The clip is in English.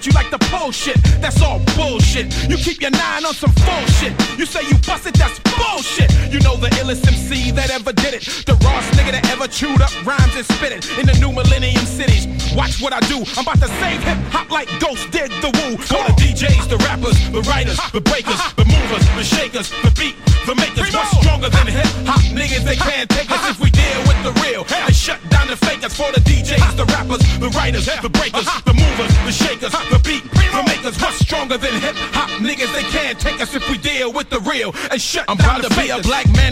you like the pole shit. That's all bullshit. You keep your 9 on some full shit. You say you bust it, that's bullshit. You know the illest MC that ever did it. The rawest nigga that ever chewed up rhymes and spit it. In the new millennium cities, watch what I do. I'm about to save hip-hop like Ghost did the woo. For the DJs, the rappers, the writers, the breakers, the movers, the shakers, the beat, the makers. What's stronger than hip-hop niggas? They can't take us if we deal with the real and shut down the fakers. For the DJs, the rappers, the writers, the breakers, the movers, the shakers, the beat, the makers. What's stronger than hip-hop niggas? They can't take us if we deal with the real and shut down the fakers. I'm about to be a black man